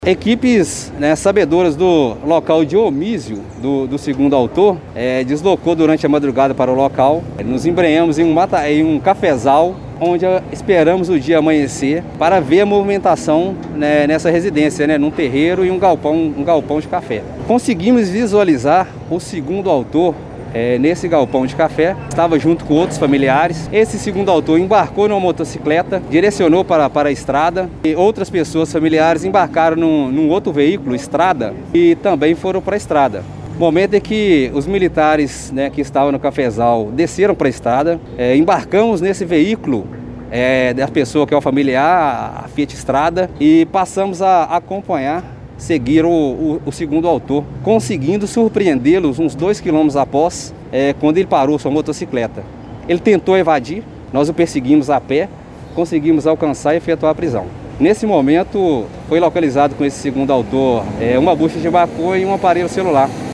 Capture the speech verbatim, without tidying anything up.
Equipes, né, sabedoras do local de omísio do, do segundo autor, é, deslocou durante a madrugada para o local. Nos embrenhamos em um, mata, em um cafezal, onde esperamos o dia amanhecer para ver a movimentação, né, nessa residência, né, num terreiro e um galpão, um galpão de café. Conseguimos visualizar o segundo autor É, nesse galpão de café, estava junto com outros familiares. Esse segundo autor embarcou numa motocicleta, direcionou para, para a estrada, e outras pessoas familiares embarcaram num, num outro veículo, estrada, e também foram para a estrada. Momento em que os militares, né, que estavam no cafezal desceram para a estrada, é, embarcamos nesse veículo é, da pessoa que é o familiar, a Fiat Estrada, e passamos a acompanhar, seguir o, o, o segundo autor, conseguindo surpreendê-los uns dois quilômetros após, é, quando ele parou sua motocicleta. Ele tentou evadir, nós o perseguimos a pé, conseguimos alcançar e efetuar a prisão. Nesse momento, foi localizado com esse segundo autor é, uma bucha de maconha e um aparelho celular.